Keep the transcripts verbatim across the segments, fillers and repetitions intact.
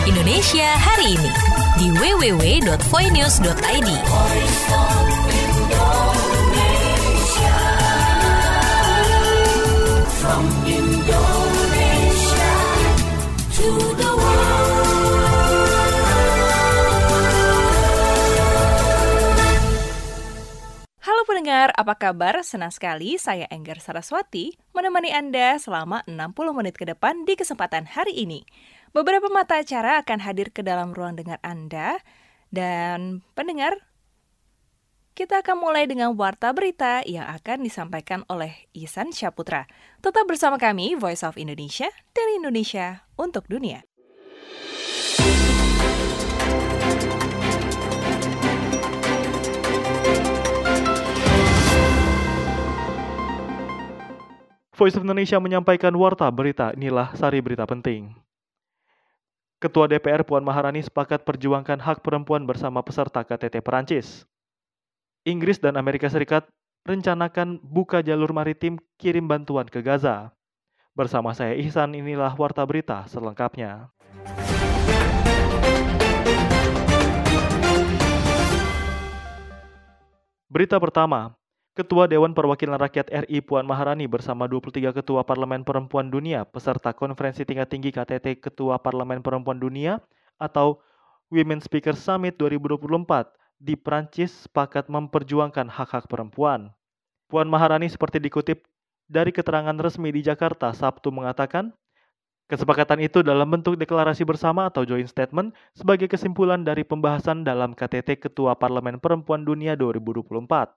Indonesia hari ini di w w w dot voinews dot i d. From Indonesia to the world. Halo pendengar, apa kabar? Senang sekali saya Enggar Saraswati menemani Anda selama enam puluh menit ke depan di kesempatan hari ini. Beberapa mata acara akan hadir ke dalam ruang dengar Anda. Dan pendengar, kita akan mulai dengan warta berita yang akan disampaikan oleh Ihsan Syaputra. Tetap bersama kami, Voice of Indonesia, dari Indonesia untuk dunia. Voice of Indonesia menyampaikan warta berita, inilah sari berita penting. Ketua D P R Puan Maharani sepakat perjuangkan hak perempuan bersama peserta K T T Perancis. Inggris dan Amerika Serikat rencanakan buka jalur maritim kirim bantuan ke Gaza. Bersama saya Ihsan, inilah warta berita selengkapnya. Berita pertama, Ketua Dewan Perwakilan Rakyat R I Puan Maharani bersama dua puluh tiga Ketua Parlemen Perempuan Dunia peserta Konferensi Tingkat Tinggi K T T Ketua Parlemen Perempuan Dunia atau Women Speaker Summit dua ribu dua puluh empat di Prancis sepakat memperjuangkan hak-hak perempuan. Puan Maharani seperti dikutip dari keterangan resmi di Jakarta Sabtu mengatakan, kesepakatan itu dalam bentuk deklarasi bersama atau joint statement sebagai kesimpulan dari pembahasan dalam K T T Ketua Parlemen Perempuan Dunia dua ribu dua puluh empat.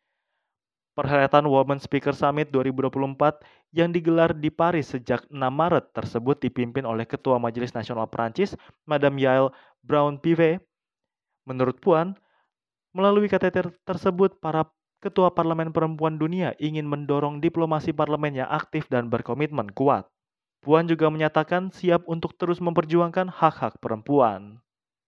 Perhelatan Women Speaker Summit dua ribu dua puluh empat yang digelar di Paris sejak enam Maret tersebut dipimpin oleh Ketua Majelis Nasional Prancis, Madame Yael Braun-Pivet. Menurut Puan, melalui K T T tersebut, para Ketua Parlemen Perempuan Dunia ingin mendorong diplomasi parlemen yang aktif dan berkomitmen kuat. Puan juga menyatakan siap untuk terus memperjuangkan hak-hak perempuan.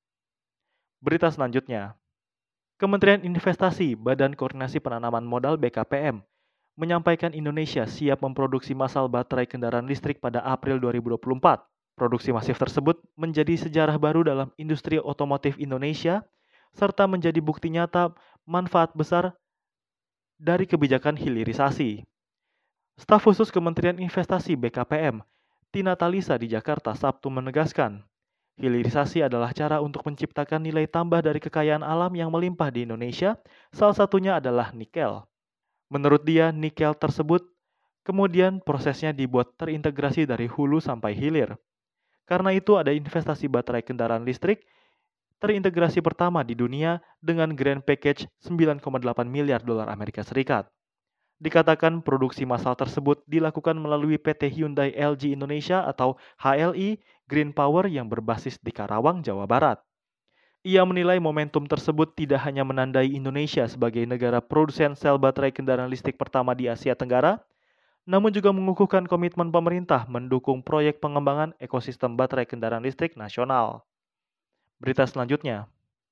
Berita selanjutnya. Kementerian Investasi, Badan Koordinasi Penanaman Modal B K P M, menyampaikan Indonesia siap memproduksi massal baterai kendaraan listrik pada April dua ribu dua puluh empat. Produksi masif tersebut menjadi sejarah baru dalam industri otomotif Indonesia, serta menjadi bukti nyata manfaat besar dari kebijakan hilirisasi. Staf khusus Kementerian Investasi B K P M, Tina Talisa di Jakarta Sabtu menegaskan, hilirisasi adalah cara untuk menciptakan nilai tambah dari kekayaan alam yang melimpah di Indonesia, salah satunya adalah nikel. Menurut dia, nikel tersebut kemudian prosesnya dibuat terintegrasi dari hulu sampai hilir. Karena itu ada investasi baterai kendaraan listrik terintegrasi pertama di dunia dengan grand package sembilan koma delapan miliar dolar Amerika Serikat. Dikatakan produksi massal tersebut dilakukan melalui P T Hyundai L G Indonesia atau H L I Green Power yang berbasis di Karawang, Jawa Barat. Ia menilai momentum tersebut tidak hanya menandai Indonesia sebagai negara produsen sel baterai kendaraan listrik pertama di Asia Tenggara, namun juga mengukuhkan komitmen pemerintah mendukung proyek pengembangan ekosistem baterai kendaraan listrik nasional. Berita selanjutnya.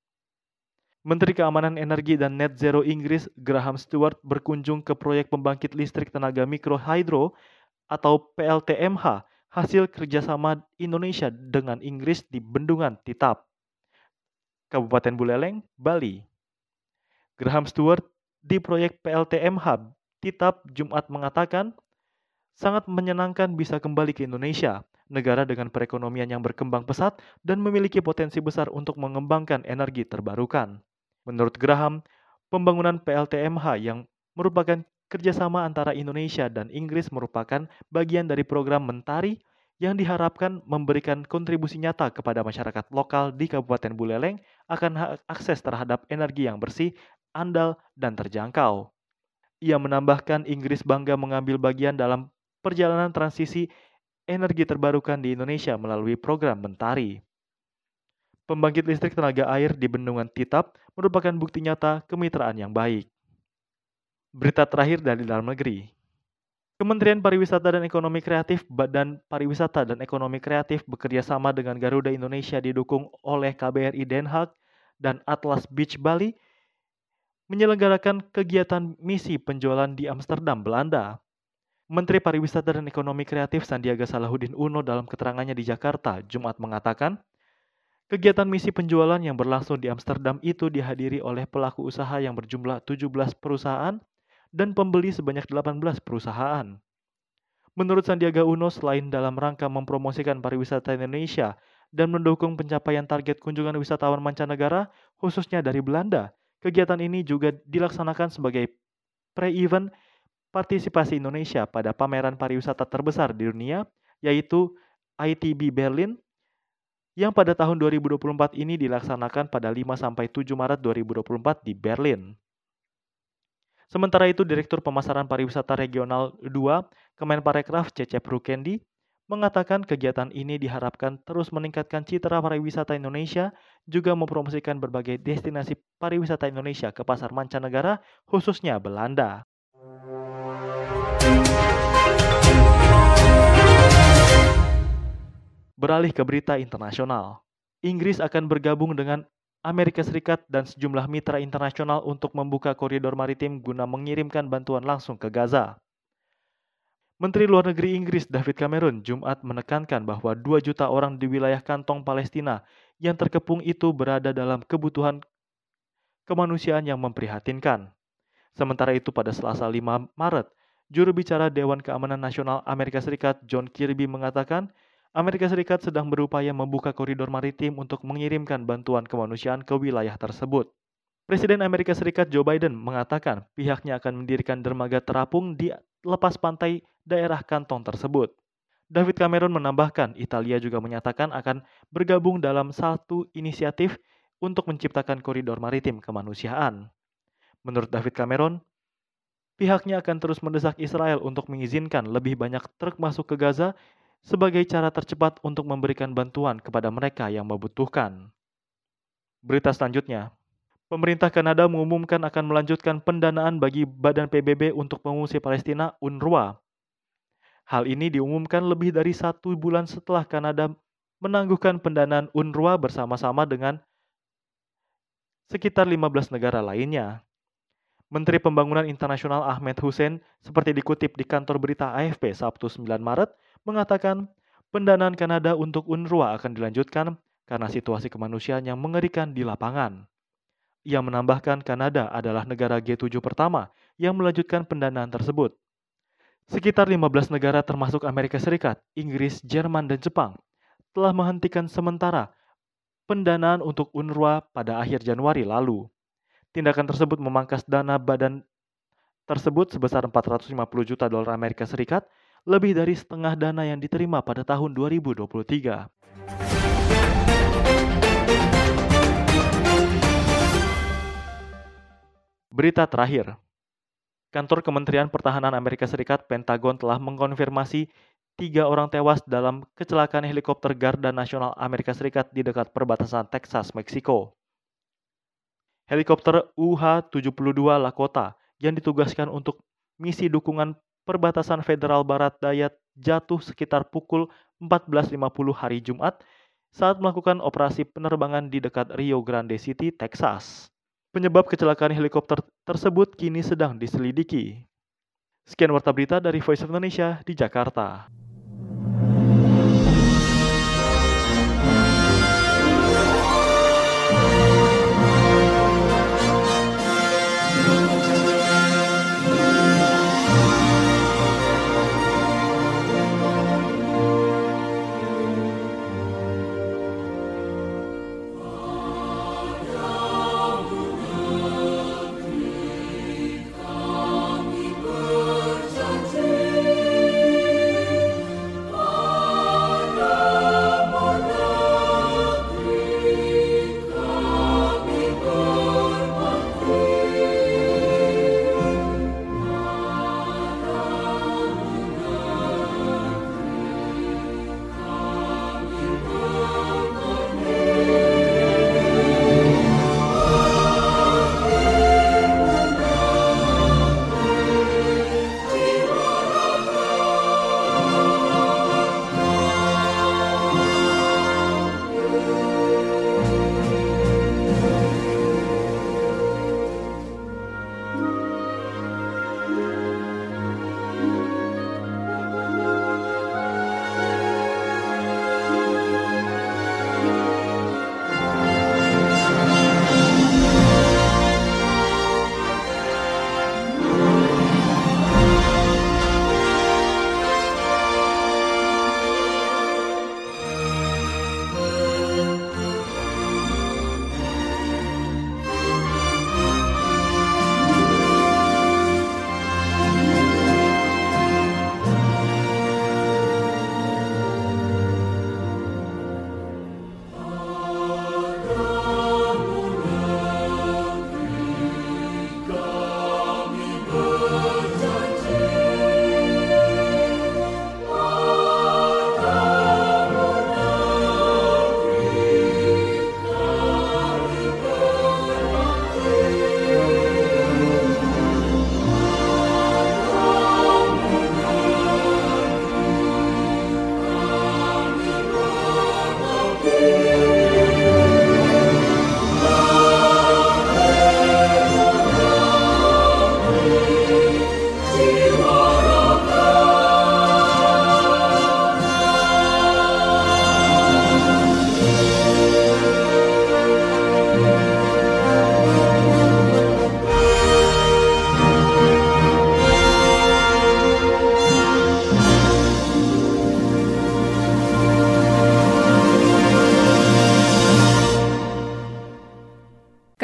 Menteri Keamanan Energi dan Net Zero Inggris Graham Stewart berkunjung ke proyek pembangkit listrik tenaga mikro hydro atau P L T M H hasil kerjasama Indonesia dengan Inggris di Bendungan Titap, Kabupaten Buleleng, Bali. Graham Stewart di proyek P L T M H Titap Jumat mengatakan, sangat menyenangkan bisa kembali ke Indonesia, negara dengan perekonomian yang berkembang pesat dan memiliki potensi besar untuk mengembangkan energi terbarukan. Menurut Graham, pembangunan P L T M H yang merupakan kerjasama antara Indonesia dan Inggris merupakan bagian dari program Mentari yang diharapkan memberikan kontribusi nyata kepada masyarakat lokal di Kabupaten Buleleng akan akses terhadap energi yang bersih, andal, dan terjangkau. Ia menambahkan Inggris bangga mengambil bagian dalam perjalanan transisi energi terbarukan di Indonesia melalui program Mentari. Pembangkit listrik tenaga air di Bendungan Titap merupakan bukti nyata kemitraan yang baik. Berita terakhir dari dalam negeri. Kementerian Pariwisata dan Ekonomi Kreatif, Badan Pariwisata dan Ekonomi Kreatif bekerja sama dengan Garuda Indonesia didukung oleh K B R I Den Haag dan Atlas Beach Bali menyelenggarakan kegiatan misi penjualan di Amsterdam, Belanda. Menteri Pariwisata dan Ekonomi Kreatif Sandiaga Salahuddin Uno dalam keterangannya di Jakarta, Jumat mengatakan, Kegiatan misi penjualan yang berlangsung di Amsterdam itu dihadiri oleh pelaku usaha yang berjumlah tujuh belas perusahaan dan pembeli sebanyak delapan belas perusahaan. Menurut Sandiaga Uno, selain dalam rangka mempromosikan pariwisata Indonesia dan mendukung pencapaian target kunjungan wisatawan mancanegara, khususnya dari Belanda, kegiatan ini juga dilaksanakan sebagai pre-event partisipasi Indonesia pada pameran pariwisata terbesar di dunia, yaitu I T B Berlin, yang pada tahun dua ribu dua puluh empat ini dilaksanakan pada lima sampai tujuh Maret dua ribu dua puluh empat di Berlin. Sementara itu, Direktur Pemasaran Pariwisata Regional dua Kemenparekraf Cecep Rukendi mengatakan kegiatan ini diharapkan terus meningkatkan citra pariwisata Indonesia, juga mempromosikan berbagai destinasi pariwisata Indonesia ke pasar mancanegara, khususnya Belanda. Beralih ke berita internasional. Inggris akan bergabung dengan Amerika Serikat dan sejumlah mitra internasional untuk membuka koridor maritim guna mengirimkan bantuan langsung ke Gaza. Menteri Luar Negeri Inggris David Cameron Jumat menekankan bahwa dua juta orang di wilayah kantong Palestina yang terkepung itu berada dalam kebutuhan kemanusiaan yang memprihatinkan. Sementara itu pada Selasa lima Maret, juru bicara Dewan Keamanan Nasional Amerika Serikat John Kirby mengatakan Amerika Serikat sedang berupaya membuka koridor maritim untuk mengirimkan bantuan kemanusiaan ke wilayah tersebut. Presiden Amerika Serikat Joe Biden mengatakan pihaknya akan mendirikan dermaga terapung di lepas pantai daerah kantong tersebut. David Cameron menambahkan Italia juga menyatakan akan bergabung dalam satu inisiatif untuk menciptakan koridor maritim kemanusiaan. Menurut David Cameron, pihaknya akan terus mendesak Israel untuk mengizinkan lebih banyak truk masuk ke Gaza sebagai cara tercepat untuk memberikan bantuan kepada mereka yang membutuhkan. Berita selanjutnya, pemerintah Kanada mengumumkan akan melanjutkan pendanaan bagi Badan P B B untuk pengungsi Palestina U N R W A. Hal ini diumumkan lebih dari satu bulan setelah Kanada menangguhkan pendanaan U N R W A bersama-sama dengan sekitar lima belas negara lainnya. Menteri Pembangunan Internasional Ahmed Hussein, seperti dikutip di kantor berita A F P Sabtu sembilan Maret, mengatakan pendanaan Kanada untuk U N R W A akan dilanjutkan karena situasi kemanusiaan yang mengerikan di lapangan. Ia menambahkan Kanada adalah negara G tujuh pertama yang melanjutkan pendanaan tersebut. Sekitar lima belas negara termasuk Amerika Serikat, Inggris, Jerman, dan Jepang telah menghentikan sementara pendanaan untuk U N R W A pada akhir Januari lalu. Tindakan tersebut memangkas dana badan tersebut sebesar empat ratus lima puluh juta dolar Amerika Serikat, lebih dari setengah dana yang diterima pada tahun dua ribu dua puluh tiga. Berita terakhir. Kantor Kementerian Pertahanan Amerika Serikat Pentagon telah mengkonfirmasi tiga orang tewas dalam kecelakaan helikopter Garda Nasional Amerika Serikat di dekat perbatasan Texas, Meksiko. Helikopter U H tujuh puluh dua Lakota yang ditugaskan untuk misi dukungan perbatasan federal barat daya jatuh sekitar pukul empat belas lima puluh hari Jumat saat melakukan operasi penerbangan di dekat Rio Grande City, Texas. Penyebab kecelakaan helikopter tersebut kini sedang diselidiki. Sekian warta berita dari Voice of Indonesia di Jakarta.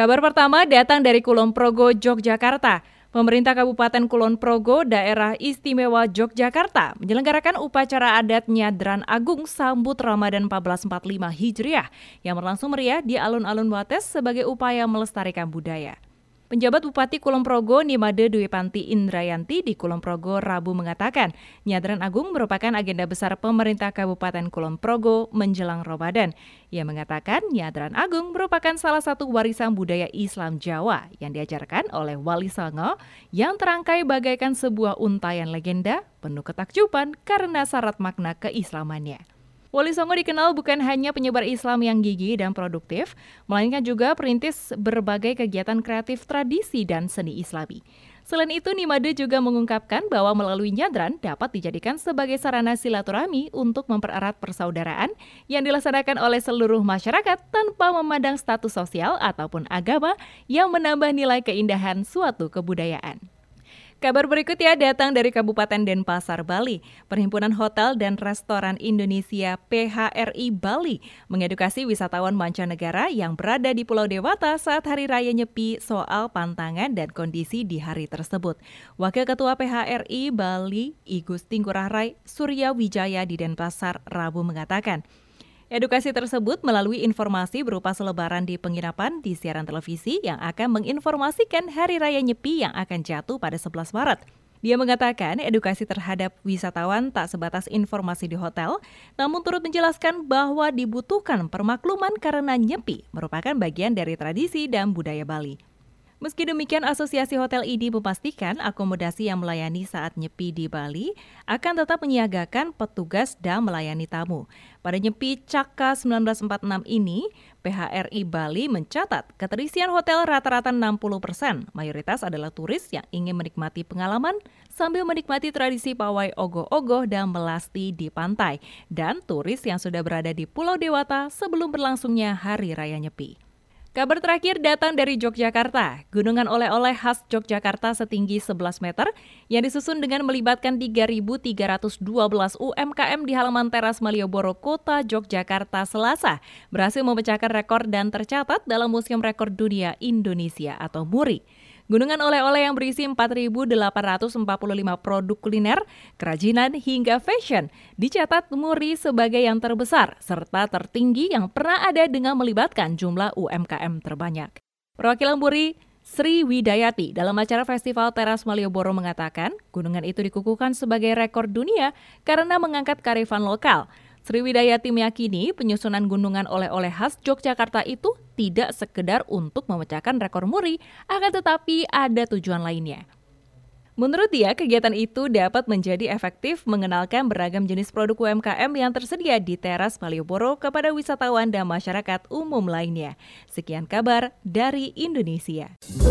Kabar pertama datang dari Kulon Progo, Yogyakarta. Pemerintah Kabupaten Kulon Progo, Daerah Istimewa Yogyakarta, menyelenggarakan upacara adat Nyadran Agung sambut Ramadan seribu empat ratus empat puluh lima Hijriah yang berlangsung meriah di alun-alun Wates sebagai upaya melestarikan budaya. Penjabat Bupati Kulon Progo Nimade Dwi Panti Indrayanti di Kulon Progo Rabu mengatakan, Nyadran Agung merupakan agenda besar pemerintah Kabupaten Kulon Progo menjelang Ramadan. Ia mengatakan Nyadran Agung merupakan salah satu warisan budaya Islam Jawa yang diajarkan oleh Wali Songo yang terangkai bagaikan sebuah untayan legenda penuh ketakjuban karena syarat makna keislamannya. Wali Songo dikenal bukan hanya penyebar Islam yang gigih dan produktif, melainkan juga perintis berbagai kegiatan kreatif tradisi dan seni Islami. Selain itu, Nimade juga mengungkapkan bahwa melalui nyadran dapat dijadikan sebagai sarana silaturahmi untuk mempererat persaudaraan yang dilaksanakan oleh seluruh masyarakat tanpa memandang status sosial ataupun agama yang menambah nilai keindahan suatu kebudayaan. Kabar berikutnya datang dari Kabupaten Denpasar, Bali. Perhimpunan Hotel dan Restoran Indonesia P H R I Bali mengedukasi wisatawan mancanegara yang berada di Pulau Dewata saat Hari Raya Nyepi soal pantangan dan kondisi di hari tersebut. Wakil Ketua P H R I Bali, I Gusti Ngurah Rai Surya Wijaya di Denpasar, Rabu mengatakan, edukasi tersebut melalui informasi berupa selebaran di penginapan di siaran televisi yang akan menginformasikan Hari Raya Nyepi yang akan jatuh pada sebelas Maret. Dia mengatakan edukasi terhadap wisatawan tak sebatas informasi di hotel, namun turut menjelaskan bahwa dibutuhkan permakluman karena Nyepi merupakan bagian dari tradisi dan budaya Bali. Meski demikian, Asosiasi Hotel I D memastikan akomodasi yang melayani saat Nyepi di Bali akan tetap menyiagakan petugas dan melayani tamu. Pada Nyepi Caka seribu sembilan ratus empat puluh enam ini, P H R I Bali mencatat keterisian hotel rata-rata enam puluh persen. Mayoritas adalah turis yang ingin menikmati pengalaman sambil menikmati tradisi pawai ogoh-ogoh dan melasti di pantai, dan turis yang sudah berada di Pulau Dewata sebelum berlangsungnya Hari Raya Nyepi. Kabar terakhir datang dari Yogyakarta. Gunungan oleh-oleh khas Yogyakarta setinggi sebelas meter yang disusun dengan melibatkan tiga ribu tiga ratus dua belas U M K M di halaman teras Malioboro, Kota Yogyakarta, Selasa berhasil memecahkan rekor dan tercatat dalam Museum Rekor Dunia Indonesia atau MURI. Gunungan oleh-oleh yang berisi empat ribu delapan ratus empat puluh lima produk kuliner, kerajinan, hingga fashion dicatat MURI sebagai yang terbesar serta tertinggi yang pernah ada dengan melibatkan jumlah U M K M terbanyak. Perwakilan MURI Sri Widayati dalam acara Festival Teras Malioboro mengatakan gunungan itu dikukuhkan sebagai rekor dunia karena mengangkat kearifan lokal. Sri Widayati meyakini penyusunan gunungan oleh-oleh khas Yogyakarta itu tidak sekedar untuk memecahkan rekor MURI, akan tetapi ada tujuan lainnya. Menurut dia, kegiatan itu dapat menjadi efektif mengenalkan beragam jenis produk U M K M yang tersedia di teras Malioboro kepada wisatawan dan masyarakat umum lainnya. Sekian kabar dari Indonesia.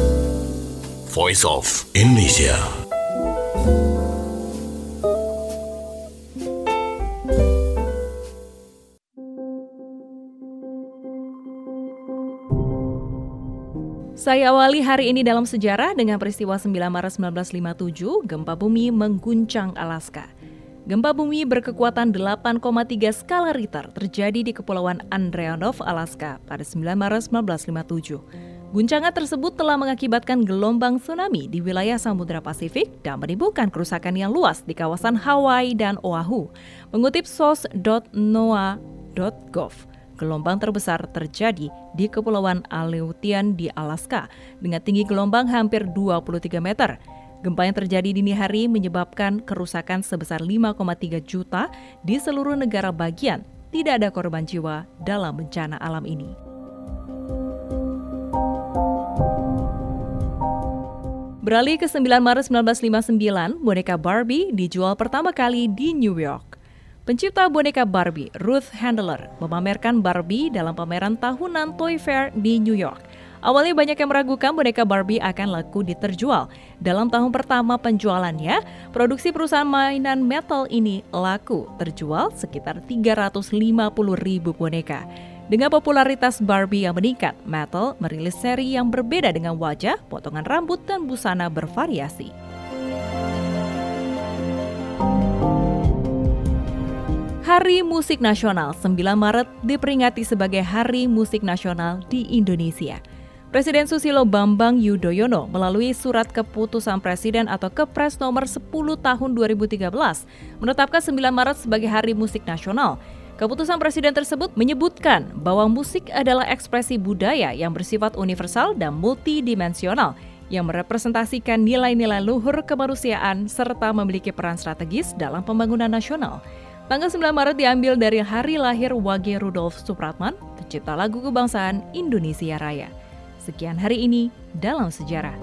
Voice of Indonesia. Saya awali hari ini dalam sejarah dengan peristiwa sembilan Maret seribu sembilan ratus lima puluh tujuh, gempa bumi mengguncang Alaska. Gempa bumi berkekuatan delapan koma tiga skala Richter terjadi di Kepulauan Andreanov, Alaska pada sembilan Maret seribu sembilan ratus lima puluh tujuh. Guncangan tersebut telah mengakibatkan gelombang tsunami di wilayah Samudra Pasifik dan menimbulkan kerusakan yang luas di kawasan Hawaii dan Oahu. Mengutip source dot noaa dot gov, gelombang terbesar terjadi di Kepulauan Aleutian di Alaska dengan tinggi gelombang hampir dua puluh tiga meter. Gempa yang terjadi dini hari menyebabkan kerusakan sebesar lima koma tiga juta di seluruh negara bagian. Tidak ada korban jiwa dalam bencana alam ini. Beralih ke sembilan Maret seribu sembilan ratus lima puluh sembilan, boneka Barbie dijual pertama kali di New York. Pencipta boneka Barbie, Ruth Handler, memamerkan Barbie dalam pameran tahunan Toy Fair di New York. Awalnya banyak yang meragukan boneka Barbie akan laku diterjual. Dalam tahun pertama penjualannya, produksi perusahaan mainan Mattel ini laku terjual sekitar tiga ratus lima puluh ribu boneka. Dengan popularitas Barbie yang meningkat, Mattel merilis seri yang berbeda dengan wajah, potongan rambut, dan busana bervariasi. Hari Musik Nasional sembilan Maret diperingati sebagai Hari Musik Nasional di Indonesia. Presiden Susilo Bambang Yudhoyono melalui surat keputusan Presiden atau Kepres nomor sepuluh tahun dua ribu tiga belas menetapkan sembilan Maret sebagai Hari Musik Nasional. Keputusan Presiden tersebut menyebutkan bahwa musik adalah ekspresi budaya yang bersifat universal dan multidimensional yang merepresentasikan nilai-nilai luhur kemanusiaan serta memiliki peran strategis dalam pembangunan nasional. Tanggal sembilan Maret diambil dari hari lahir Wage Rudolf Supratman, pencipta lagu kebangsaan Indonesia Raya. Sekian hari ini dalam sejarah.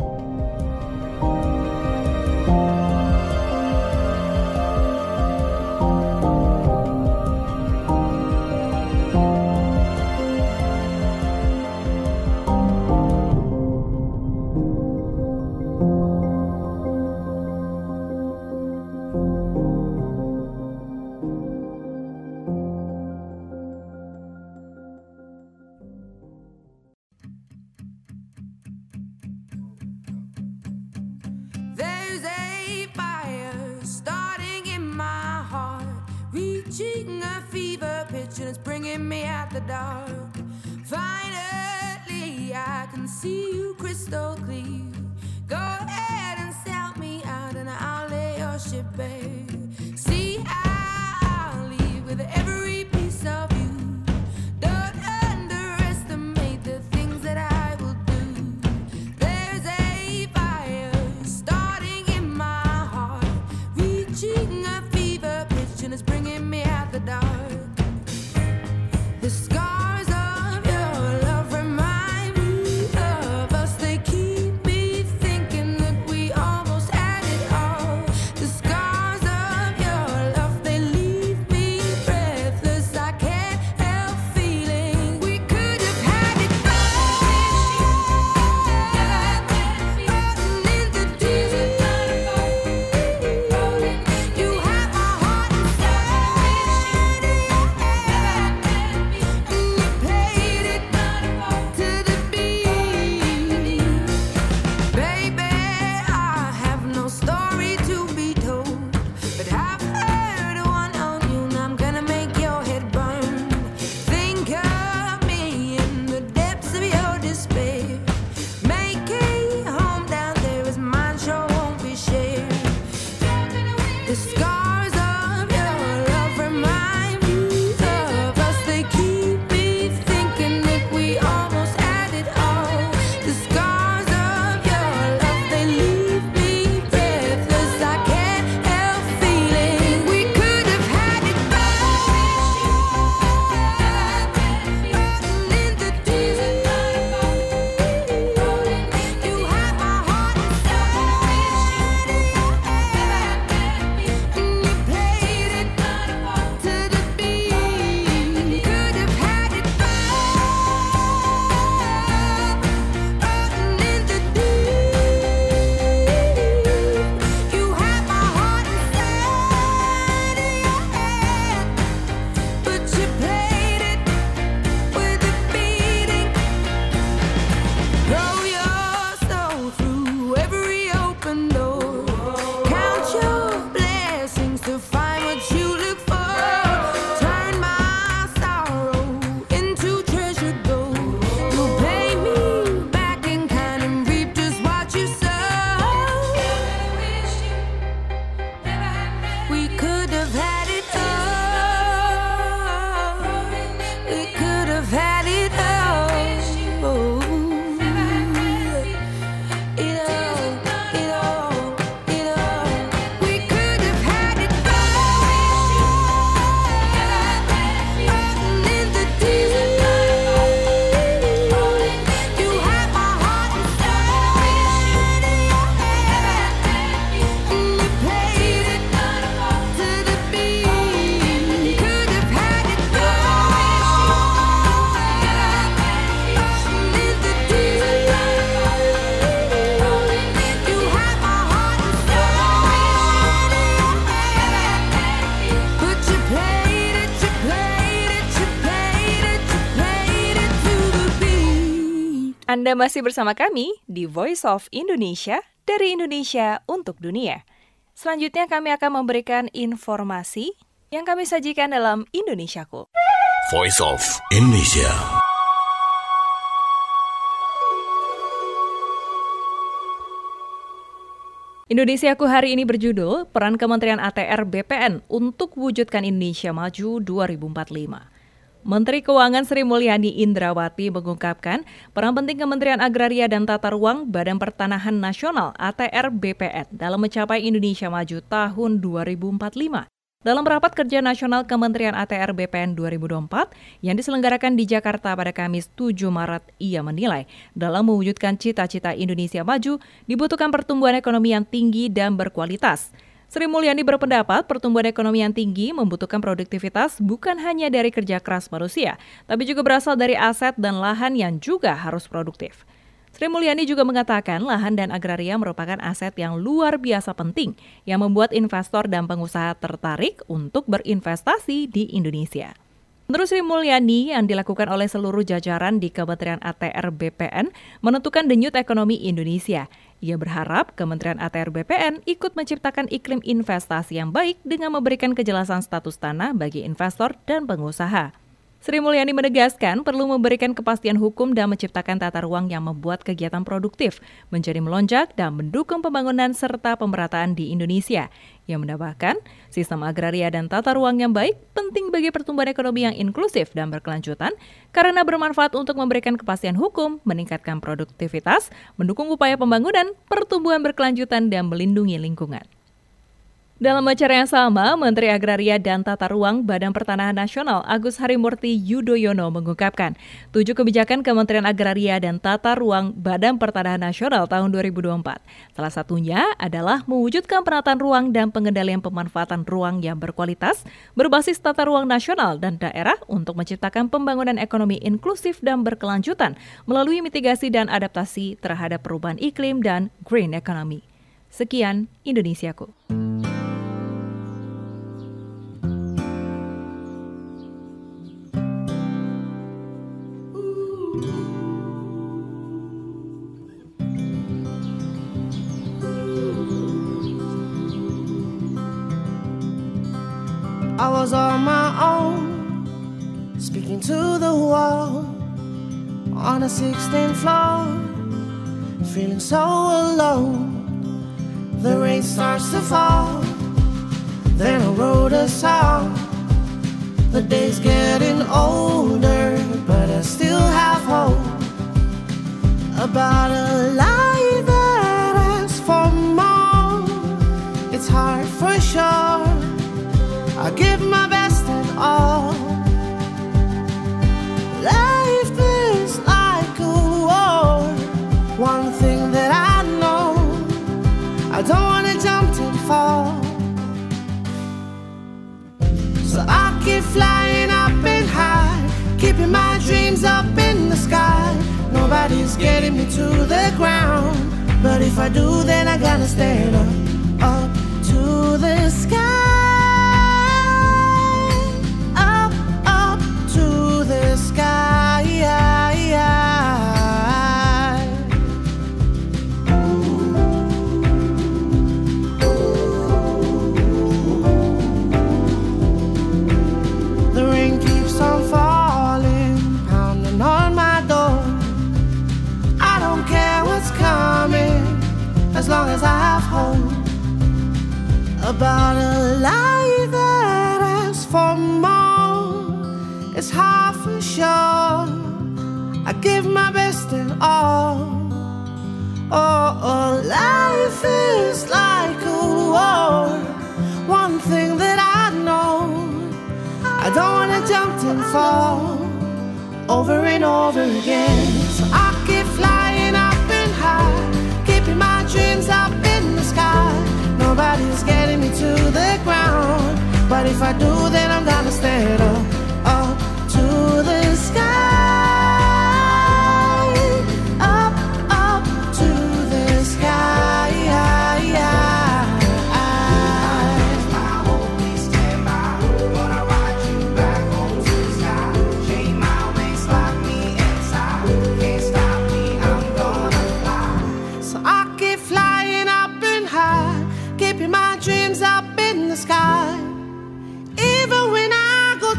Reaching a fever pitch and it's bringing me out the dark. Finally, I can see you crystal clear. Go ahead and sell me out and I'll lay your ship bare. See, I'll leave with every piece of you. Don't underestimate the things that I will do. There's a fire starting in my heart, reaching a fever pitch and it's bringing me out the dark. The scars of your love remind me of us. They keep me thinking that we almost had it all. The scars of your love, they leave me breathless. I can't help feeling we could have had it all. Floating in the deep. You have my heart and soul. The scars of your love remind me of us. They keep me thinking that we almost had it all. The scars of your love, they leave me breathless. I can't help feeling we could have had it all. Floating in the deep. You have my heart and soul. Anda masih bersama kami di Voice of Indonesia, dari Indonesia untuk dunia. Selanjutnya kami akan memberikan informasi yang kami sajikan dalam Indonesiaku. Voice of Indonesia. Indonesiaku hari ini berjudul Peran Kementerian A T R B P N untuk wujudkan Indonesia Maju dua ribu empat puluh lima. Menteri Keuangan Sri Mulyani Indrawati mengungkapkan peran penting Kementerian Agraria dan Tata Ruang Badan Pertanahan Nasional A T R B P N dalam mencapai Indonesia Maju tahun dua ribu empat puluh lima. Dalam rapat kerja nasional Kementerian A T R B P N dua ribu dua puluh empat yang diselenggarakan di Jakarta pada Kamis tujuh Maret, ia menilai dalam mewujudkan cita-cita Indonesia Maju dibutuhkan pertumbuhan ekonomi yang tinggi dan berkualitas. Sri Mulyani berpendapat pertumbuhan ekonomi yang tinggi membutuhkan produktivitas bukan hanya dari kerja keras manusia, tapi juga berasal dari aset dan lahan yang juga harus produktif. Sri Mulyani juga mengatakan lahan dan agraria merupakan aset yang luar biasa penting yang membuat investor dan pengusaha tertarik untuk berinvestasi di Indonesia. Menurut Sri Mulyani, yang dilakukan oleh seluruh jajaran di Kementerian A T R B P N menentukan denyut ekonomi Indonesia. Ia berharap Kementerian A T R B P N ikut menciptakan iklim investasi yang baik dengan memberikan kejelasan status tanah bagi investor dan pengusaha. Sri Mulyani menegaskan perlu memberikan kepastian hukum dan menciptakan tata ruang yang membuat kegiatan produktif menjadi melonjak dan mendukung pembangunan serta pemerataan di Indonesia. Ia menambahkan, sistem agraria dan tata ruang yang baik penting bagi pertumbuhan ekonomi yang inklusif dan berkelanjutan karena bermanfaat untuk memberikan kepastian hukum, meningkatkan produktivitas, mendukung upaya pembangunan, pertumbuhan berkelanjutan, dan melindungi lingkungan. Dalam acara yang sama, Menteri Agraria dan Tata Ruang Badan Pertanahan Nasional Agus Harimurti Yudhoyono mengungkapkan tujuh kebijakan Kementerian Agraria dan Tata Ruang Badan Pertanahan Nasional tahun dua ribu dua puluh empat. Salah satunya adalah mewujudkan penataan ruang dan pengendalian pemanfaatan ruang yang berkualitas berbasis tata ruang nasional dan daerah untuk menciptakan pembangunan ekonomi inklusif dan berkelanjutan melalui mitigasi dan adaptasi terhadap perubahan iklim dan green economy. Sekian Indonesiaku. I was on my own, speaking to the wall, on a sixteenth floor, feeling so alone. The rain starts to fall, then I wrote a song. The day's getting older, but I still have hope about a life that asks for more. It's hard for sure, I give my best and all. Life is like a war. One thing that I know, I don't wanna jump and fall. So I keep flying up and high, keeping my dreams up in the sky. Nobody's getting me to the ground, but if I do, then I gotta stand up, up to the sky. As long as I have hope about a life that asks for more, it's hard for sure, I give my best and all. Oh, oh, life is like a war. One thing that I know, I don't wanna jump and fall over and over again. So I keep flying up and high, keeping my dreams up in the sky. Nobody's getting me to the ground, but if I do, then I'm gonna stand up, up to the sky. Up, up to the sky. Keeping my dreams up in the sky. Even when I go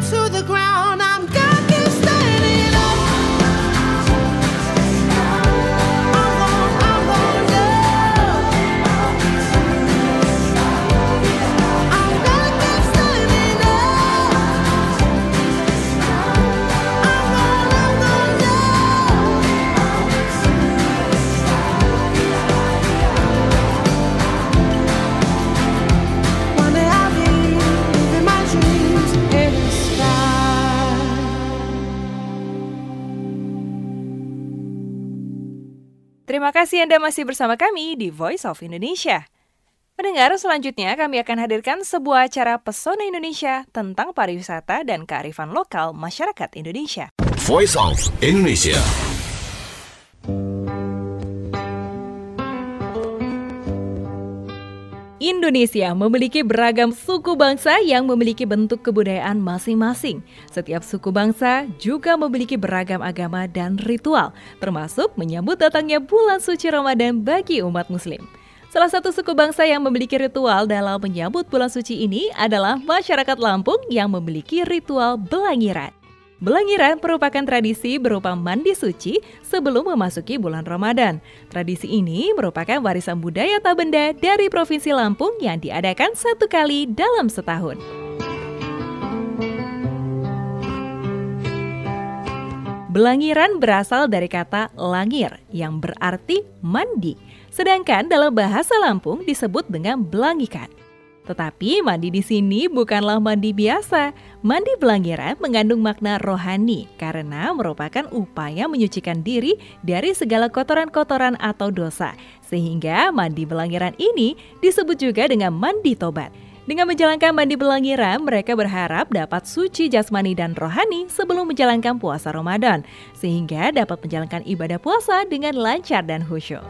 Terima kasih Anda masih bersama kami di Voice of Indonesia. Pendengar, selanjutnya kami akan hadirkan sebuah acara Pesona Indonesia tentang pariwisata dan kearifan lokal masyarakat Indonesia. Voice of Indonesia. Indonesia memiliki beragam suku bangsa yang memiliki bentuk kebudayaan masing-masing. Setiap suku bangsa juga memiliki beragam agama dan ritual, termasuk menyambut datangnya bulan suci Ramadan bagi umat Muslim. Salah satu suku bangsa yang memiliki ritual dalam menyambut bulan suci ini adalah masyarakat Lampung yang memiliki ritual belangiran. Belangiran merupakan tradisi berupa mandi suci sebelum memasuki bulan Ramadan. Tradisi ini merupakan warisan budaya tak benda dari Provinsi Lampung yang diadakan satu kali dalam setahun. Belangiran berasal dari kata langir yang berarti mandi, sedangkan dalam bahasa Lampung disebut dengan belangikan. Tetapi mandi di sini bukanlah mandi biasa. Mandi belangiran mengandung makna rohani karena merupakan upaya menyucikan diri dari segala kotoran-kotoran atau dosa. Sehingga mandi belangiran ini disebut juga dengan mandi tobat. Dengan menjalankan mandi belangiran, mereka berharap dapat suci jasmani dan rohani sebelum menjalankan puasa Ramadan, sehingga dapat menjalankan ibadah puasa dengan lancar dan khusyuk.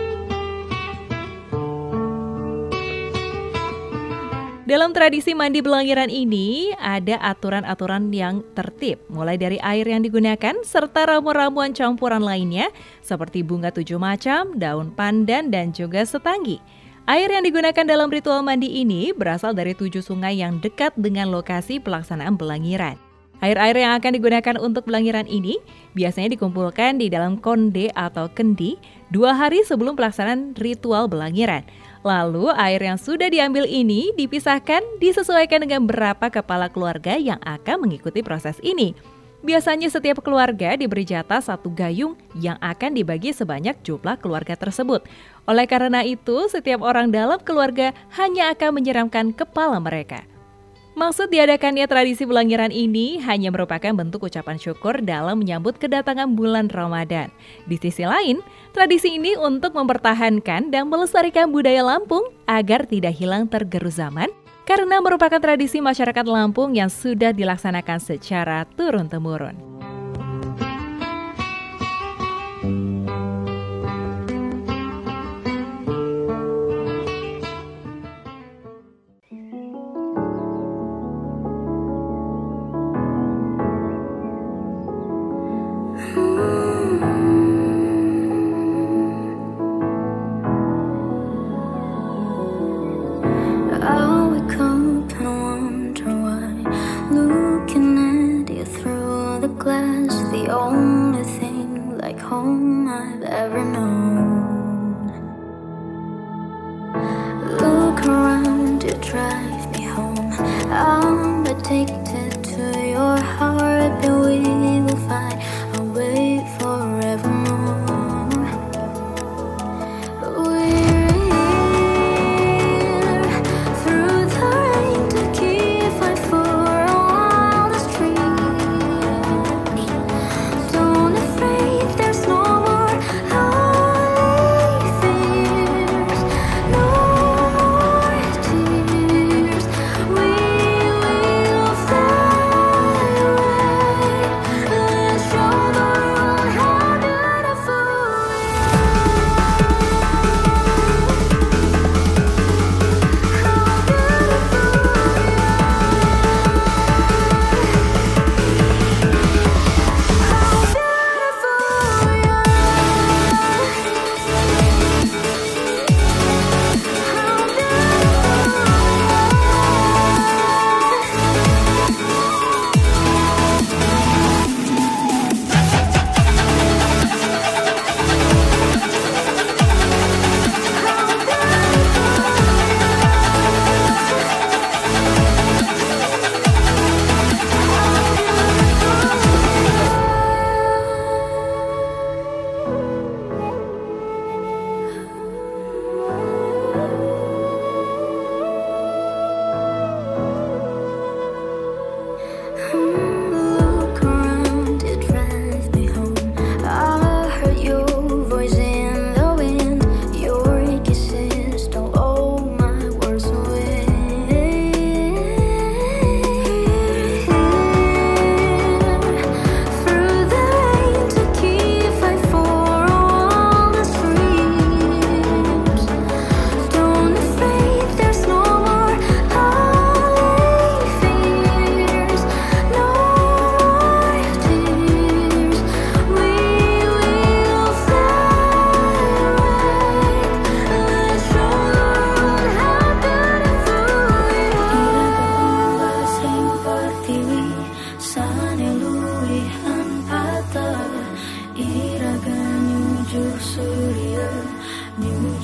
Dalam tradisi mandi belangiran ini, ada aturan-aturan yang tertib, mulai dari air yang digunakan, serta ramuan-ramuan campuran lainnya, seperti bunga tujuh macam, daun pandan, dan juga setanggi. Air yang digunakan dalam ritual mandi ini berasal dari tujuh sungai yang dekat dengan lokasi pelaksanaan belangiran. Air-air yang akan digunakan untuk belangiran ini biasanya dikumpulkan di dalam konde atau kendi dua hari sebelum pelaksanaan ritual belangiran. Lalu air yang sudah diambil ini dipisahkan disesuaikan dengan berapa kepala keluarga yang akan mengikuti proses ini. Biasanya setiap keluarga diberi jatah satu gayung yang akan dibagi sebanyak jumlah keluarga tersebut. Oleh karena itu, setiap orang dalam keluarga hanya akan menyiramkan kepala mereka. Maksud diadakannya tradisi belangiran ini hanya merupakan bentuk ucapan syukur dalam menyambut kedatangan bulan Ramadan. Di sisi lain, tradisi ini untuk mempertahankan dan melestarikan budaya Lampung agar tidak hilang tergerus zaman, karena merupakan tradisi masyarakat Lampung yang sudah dilaksanakan secara turun-temurun. We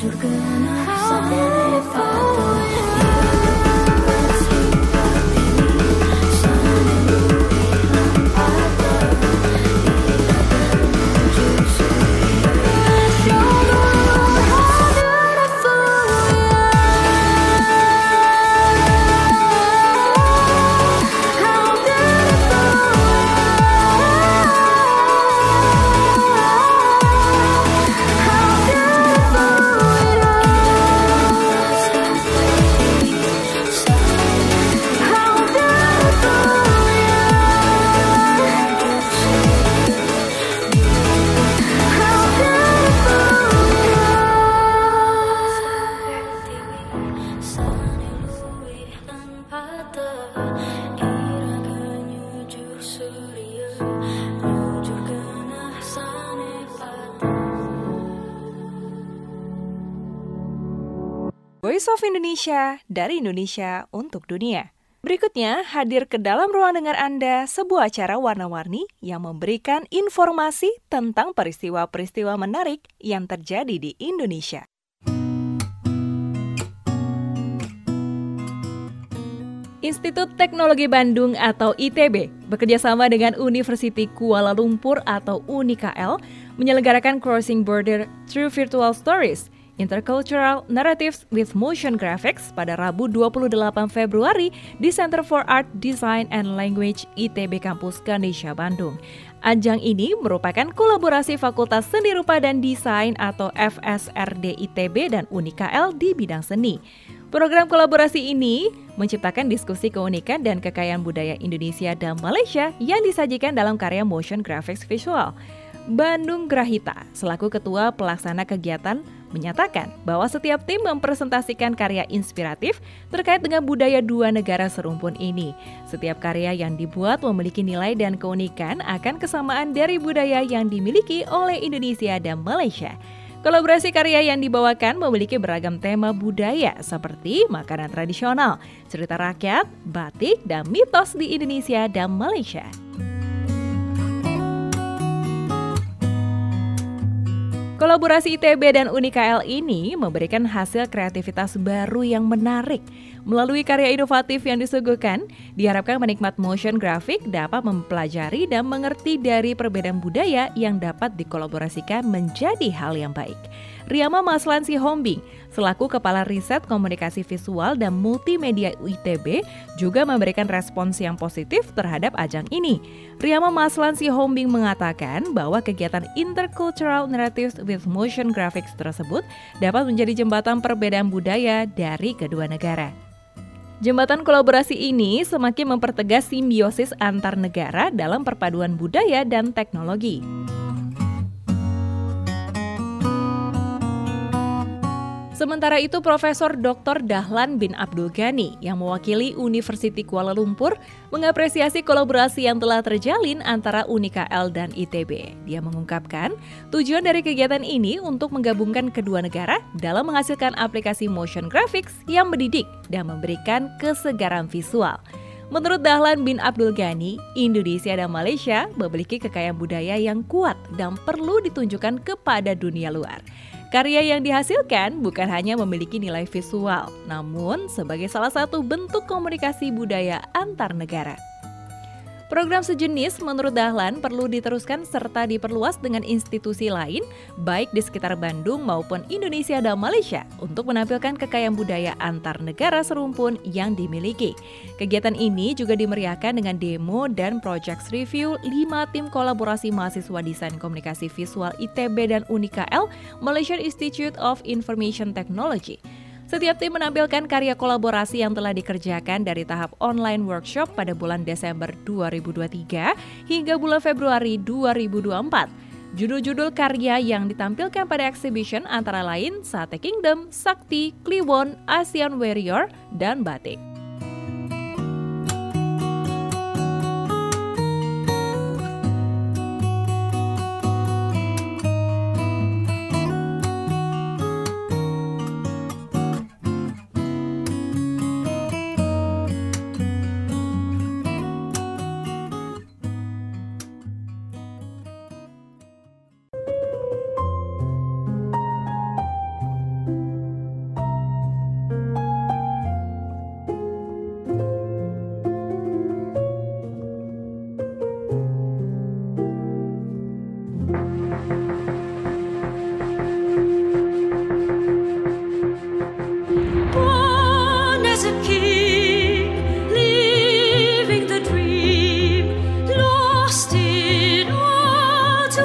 Voice of Indonesia, dari Indonesia untuk dunia. Berikutnya, hadir ke dalam ruang dengar Anda sebuah acara warna-warni yang memberikan informasi tentang peristiwa-peristiwa menarik yang terjadi di Indonesia. Institut Teknologi Bandung atau I T B bekerjasama dengan University Kuala Lumpur atau U N I K L menyelenggarakan Crossing Border Through Virtual Stories Intercultural Narratives with Motion Graphics pada Rabu dua puluh delapan Februari di Center for Art, Design, and Language I T B Kampus Ganesha, Bandung. Ajang ini merupakan kolaborasi Fakultas Seni Rupa dan Desain atau F S R D I T B dan U N I K L di bidang seni. Program kolaborasi ini menciptakan diskusi keunikan dan kekayaan budaya Indonesia dan Malaysia yang disajikan dalam karya motion graphics visual. Bandung Grahita, selaku ketua pelaksana kegiatan, menyatakan bahwa setiap tim mempresentasikan karya inspiratif terkait dengan budaya dua negara serumpun ini. Setiap karya yang dibuat memiliki nilai dan keunikan akan kesamaan dari budaya yang dimiliki oleh Indonesia dan Malaysia. Kolaborasi karya yang dibawakan memiliki beragam tema budaya seperti makanan tradisional, cerita rakyat, batik, dan mitos di Indonesia dan Malaysia. Kolaborasi I T B dan U N I K L ini memberikan hasil kreativitas baru yang menarik. Melalui karya inovatif yang disuguhkan, diharapkan penikmat motion graphic dapat mempelajari dan mengerti dari perbedaan budaya yang dapat dikolaborasikan menjadi hal yang baik. Riyama Maslan Sihombing, selaku Kepala Riset Komunikasi Visual dan Multimedia U I T B, juga memberikan respons yang positif terhadap ajang ini. Riyama Maslan Sihombing mengatakan bahwa kegiatan Intercultural Narratives with Motion Graphics tersebut dapat menjadi jembatan perbedaan budaya dari kedua negara. Jembatan kolaborasi ini semakin mempertegas simbiosis antar negara dalam perpaduan budaya dan teknologi. Sementara itu, Profesor Doktor Dahlan bin Abdul Ghani yang mewakili University Kuala Lumpur mengapresiasi kolaborasi yang telah terjalin antara U N I K L dan I T B. Dia mengungkapkan, tujuan dari kegiatan ini untuk menggabungkan kedua negara dalam menghasilkan aplikasi motion graphics yang mendidik dan memberikan kesegaran visual. Menurut Dahlan bin Abdul Ghani, Indonesia dan Malaysia memiliki kekayaan budaya yang kuat dan perlu ditunjukkan kepada dunia luar. Karya yang dihasilkan bukan hanya memiliki nilai visual, namun sebagai salah satu bentuk komunikasi budaya antar negara. Program sejenis menurut Dahlan perlu diteruskan serta diperluas dengan institusi lain, baik di sekitar Bandung maupun Indonesia dan Malaysia, untuk menampilkan kekayaan budaya antar negara serumpun yang dimiliki. Kegiatan ini juga dimeriahkan dengan demo dan project review lima tim kolaborasi mahasiswa desain komunikasi visual I T B dan U N I K L, Malaysian Institute of Information Technology. Setiap tim menampilkan karya kolaborasi yang telah dikerjakan dari tahap online workshop pada bulan Desember dua ribu dua puluh tiga hingga bulan Februari dua ribu dua puluh empat. Judul-judul karya yang ditampilkan pada exhibition antara lain Sate Kingdom, Sakti, Kliwon, Asian Warrior, dan Batik.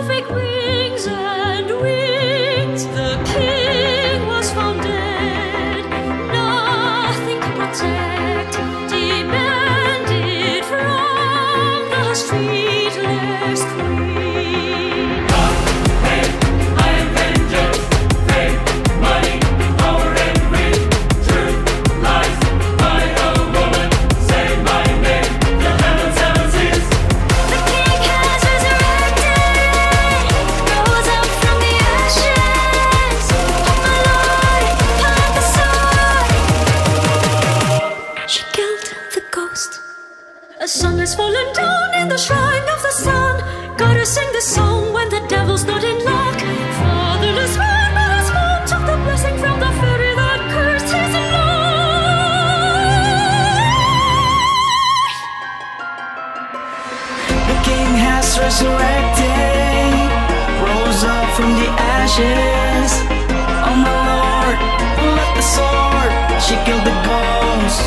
perfect wings and wings. The king was found dead. Nothing could protect. Demanded from the streetless queen. A sun has fallen down in the shrine of the sun. Gotta sing this song when the devil's not in luck. Fatherless man, but his mom took the blessing from the fairy that cursed his life. The king has resurrected, rose up from the ashes. Oh my Lord, let the sword, she killed the ghost.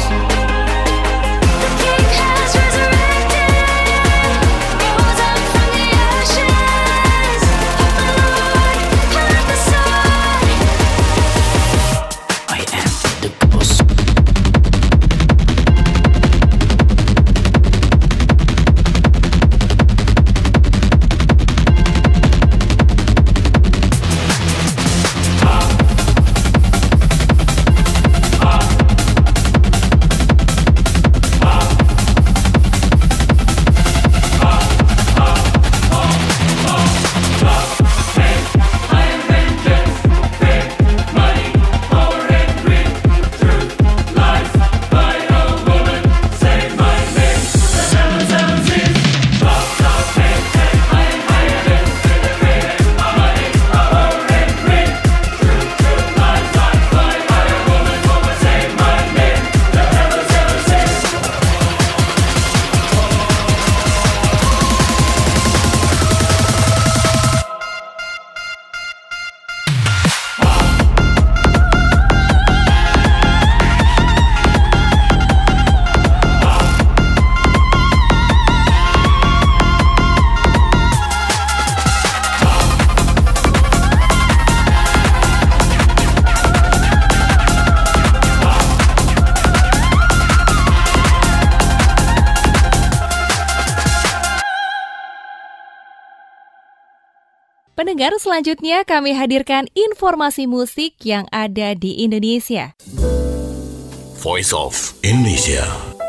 Pendengar, selanjutnya kami hadirkan informasi musik yang ada di Indonesia. Voice of Indonesia.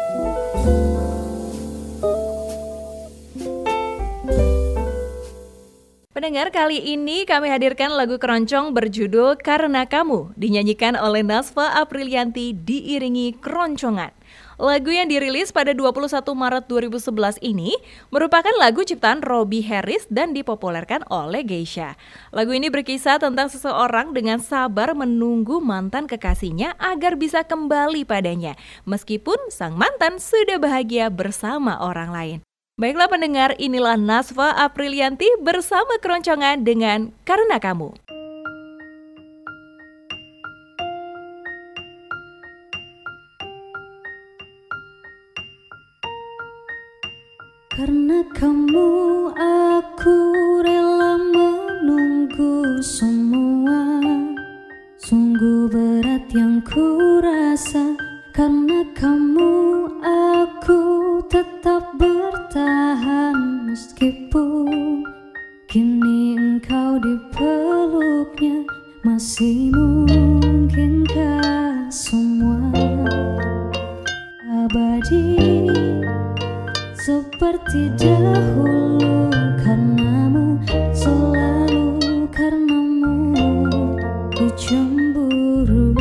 Pendengar, kali ini kami hadirkan lagu keroncong berjudul Karena Kamu, dinyanyikan oleh Nasfa Aprilianti diiringi keroncongan. Lagu yang dirilis pada dua puluh satu Maret dua ribu sebelas ini merupakan lagu ciptaan Robbie Harris dan dipopulerkan oleh Geisha. Lagu ini berkisah tentang seseorang dengan sabar menunggu mantan kekasihnya agar bisa kembali padanya, meskipun sang mantan sudah bahagia bersama orang lain. Baiklah pendengar, inilah Nasfa Aprilianti bersama keroncongan dengan Karena Kamu. Karena kamu aku rela menunggu semua. Sungguh berat yang ku rasa. Karena kamu aku tetap bertahan. Meskipun kini engkau di peluknya. Masih mungkinkah semua abadi seperti dahulu? Karenamu, selalu karenamu ku cemburu.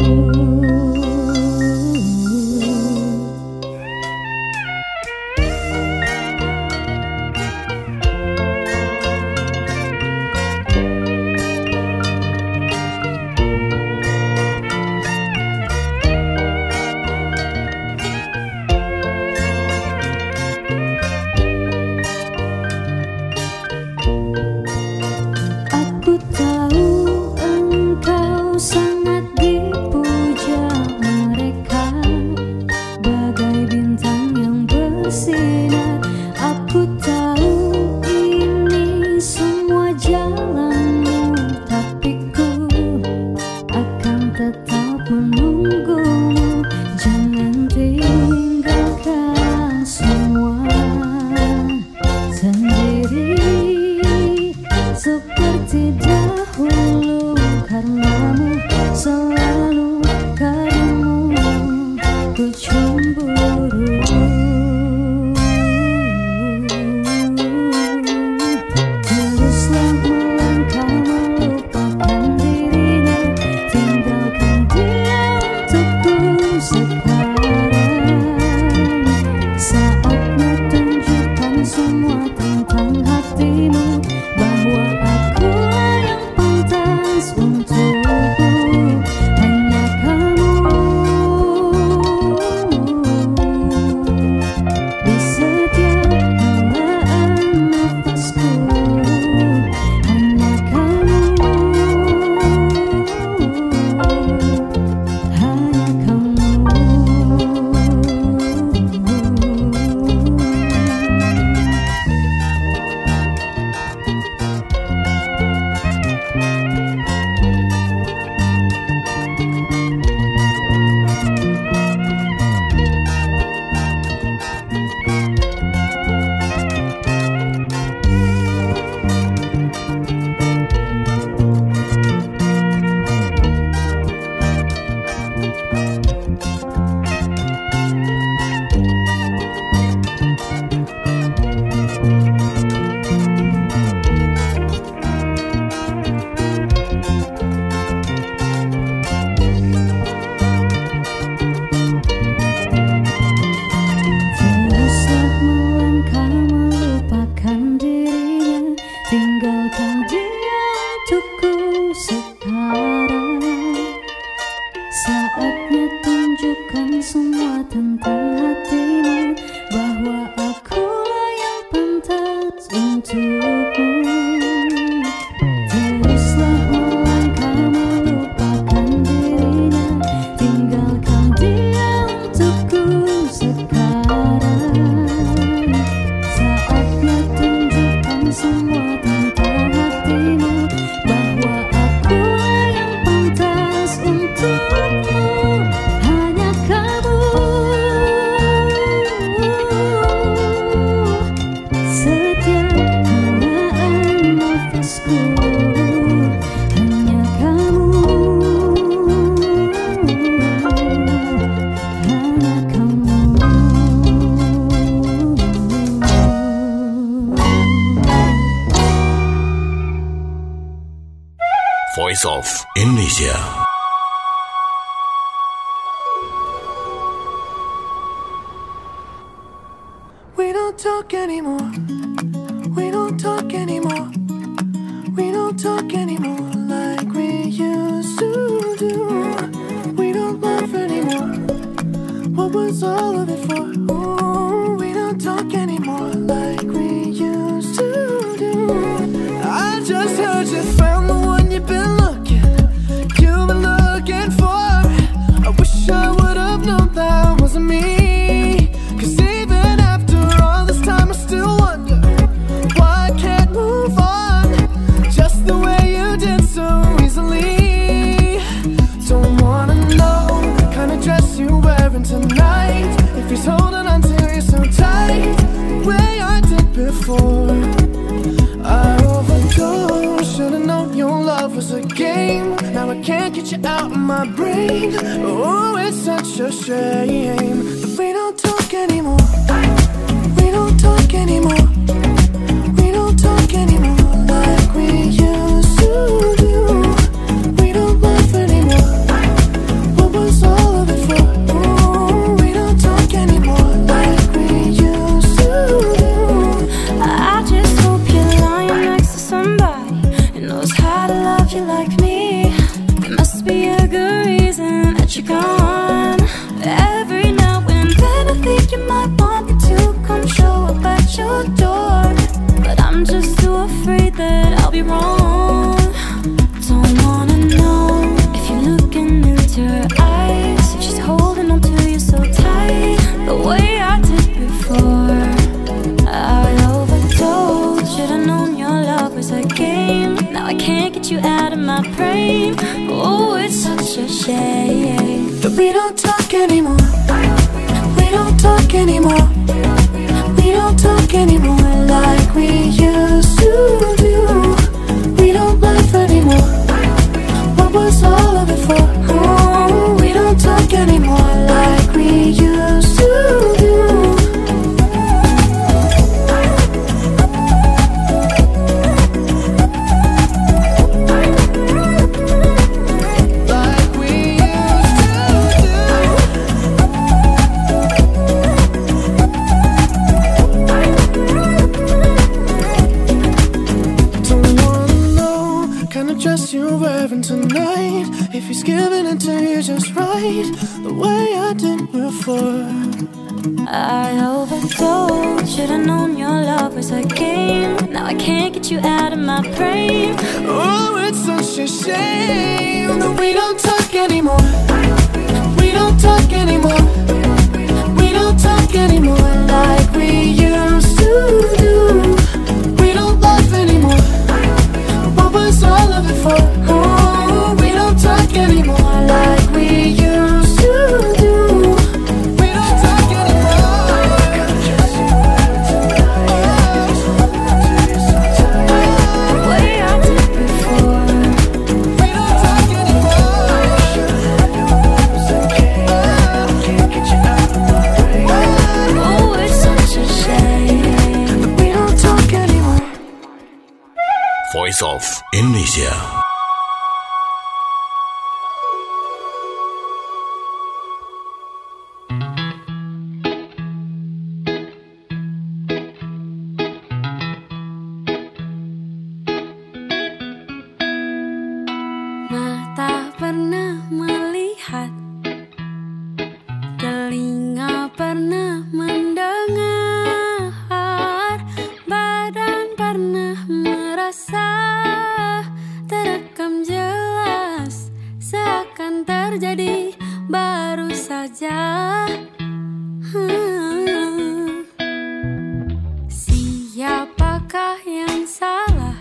tinggalkan dia untukku sekarang. Saatnya tunjukkan semua tentang hatimu, bahwa akulah yang pantas untukmu. Teruslah melangkah melupakan dirinya, tinggalkan dia untukku sekarang. Saatnya tunjukkan semua tentang hatimu, bahwa akulah yang pantas untukmu. Hanya kamu, setiap kenaan nafasku. Hanya kamu, hanya kamu. Voice of Indonesia. We don't talk anymore. We don't talk anymore. We don't talk anymore like we used to do. We don't laugh anymore. What was all of it for? Ooh, we don't talk anymore like we used to do. I just heard you found the one you've been looking, you've been looking for. I wish I would have known that wasn't me. 'Cause even after all this time I still wonder why I can't move on just the way you did so easily. Don't wanna know the kind of dress you're wearing tonight, if he's holding on to you so tight, the way I did before. I overdosed, should've known your love was a game. Now I can't get you out of my brain. Oh, it's such a shame that we don't talk anymore. We don't talk anymore. We don't talk anymore like we used to do. We don't laugh anymore. What was all of it for? Ooh, we don't talk anymore like we used to do. I just hope you're lying next to somebody who knows how to love you like me. There must be a good reason that you're gone. Every now and then I think you might want me to come show up at your door, but I'm just too afraid that I'll be wrong. Don't wanna know if you're looking into her eyes, if she's holding on to you so tight, the way I did before. I overdosed, should've known your love was a game. Now I can't get you out of my brain. Oh, it's such a shame that we don't talk anymore. We don't talk anymore. We don't talk anymore like we used to do. We don't laugh anymore. What was all of it for? Oh, we don't talk anymore like we used to do. You're wearing tonight, if he's giving it to you just right, the way I did before. I overdosed, should've known your love was a game. Now I can't get you out of my brain. Oh, it's such a shame that we don't talk anymore. We don't talk anymore. We don't talk anymore like we used to do. We don't laugh anymore. What was all of it for? Oh, we don't talk anymore like we used to do. We don't talk anymore. The way I did before. We don't talk anymore. Can't get you out of my brain. Oh, it's such a shame that we don't talk anymore. Voice of Indonesia. terasa terekam jelas, seakan terjadi baru saja. Hmm. Siapakah yang salah?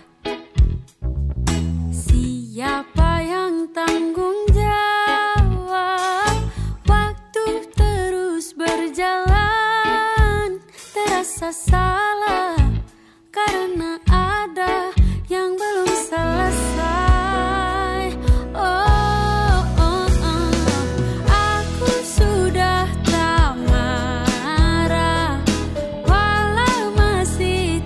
Siapa yang tanggung jawab? Waktu terus berjalan, terasa salah karena ada yang belum selesai. Oh, oh, oh. Aku sudah tak marah, walau masih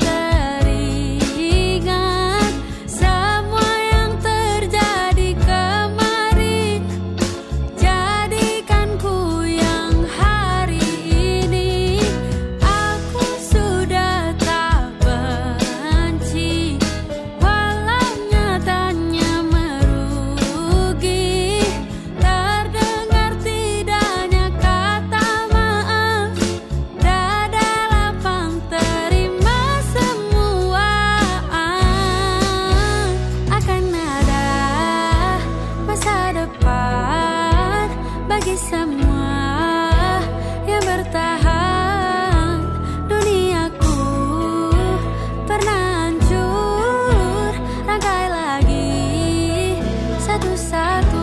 teringat semua yang terjadi kemarin. Jadikan ku yang hari ini. Aku sudah tak benci, walau nyatanya merugi. Terdengar tidaknya kata maaf, dada lapang terima semua. Akan ada masa depan bagi semua yang bertahan. Duniaku pernah hancur, rangkai lagi satu-satu.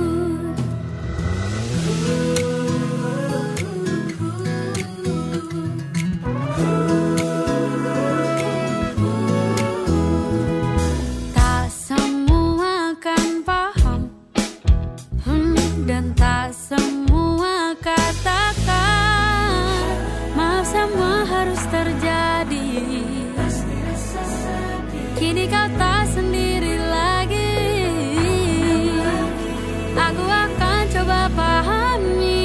Tak semua kan paham, hmm, dan tak semua katakan maaf, semua harus terjadi. Kini kau tak sendiri lagi. Aku akan coba pahami.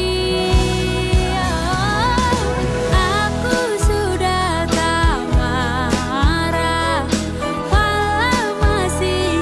Aku sudah tak marah, walau masih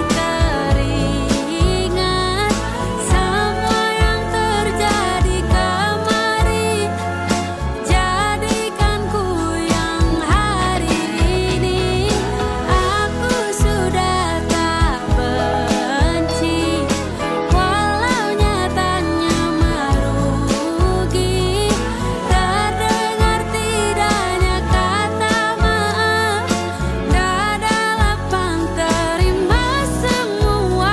teringat semua yang terjadi kemarin. Jadikan ku yang hari ini. Aku sudah tak benci, walau nyatanya merugi. Terdengar tidaknya kata maaf, dada lapang terima semua.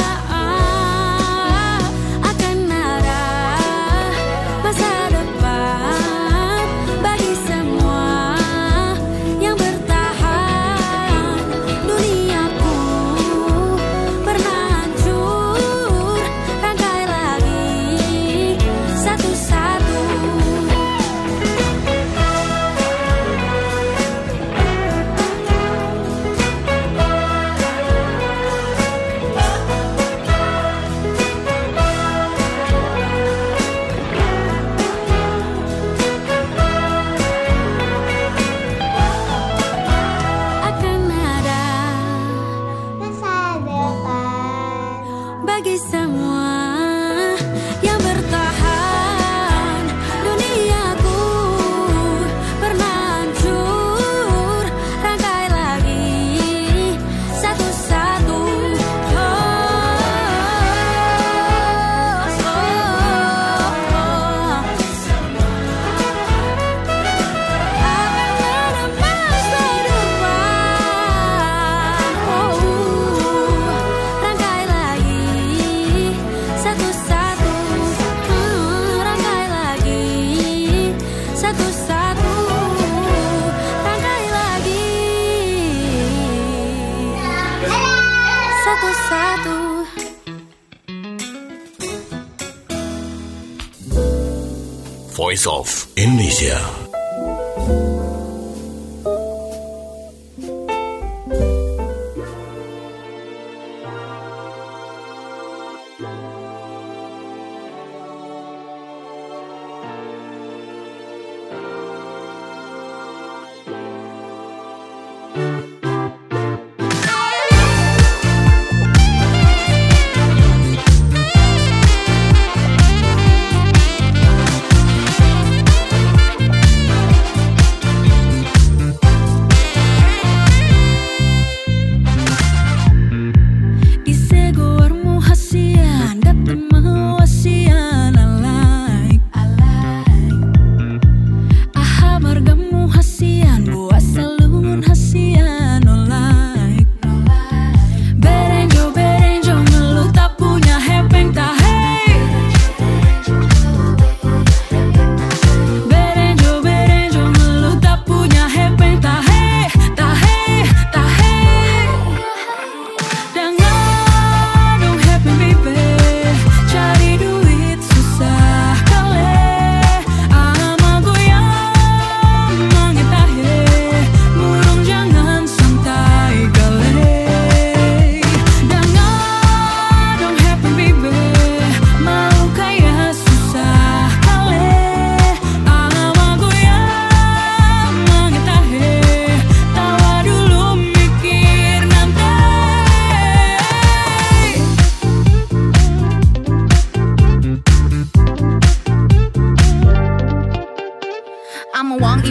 Akan ada masa depan bagi semua yang bertahan. Duniaku pernah hancur, rangkai lagi satu-satu. Akan ada masa depan bagi semua yang bertahan. Duniaku pernah hancur, rangkai lagi satu-satu. Oh, oh, oh. Akan ada masa depan. Oh, rangkai lagi satu-satu. Hmm, rangkai lagi satu-satu. Rangkai lagi satu-satu. Voice of Indonesia.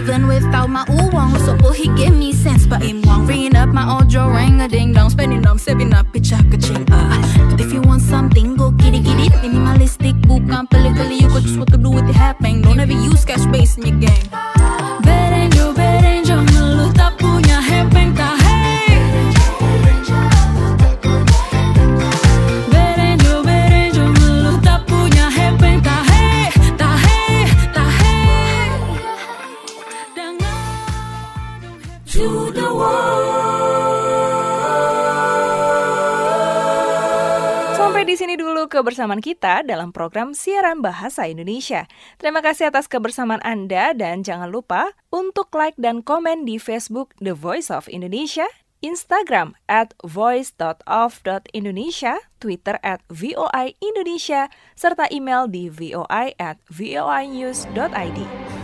Even without my uwang, so he give me sense. But in one ringing up my audio, ring a ding dong, spending on saving up, pitch a ka-ching. Uh, but if you want something, go get it, get it. Minimalistic, bukan pelit-pelit. You got just what to do with it happen. Don't ever use cash base in your game. Berenjo, berenjo, ngeluh tak punya hepeng tak hey. Berenjo, berenjo, ngeluh tak punya hepeng tak hey, tak hey, tak hey. To the Sampai di sini dulu kebersamaan kita dalam program Siaran Bahasa Indonesia. Terima kasih atas kebersamaan Anda dan jangan lupa untuk like dan komen di Facebook The Voice of Indonesia, Instagram at voice dot of dot indonesia, Twitter at V O I Indonesia, serta email di voi at voinews dot id.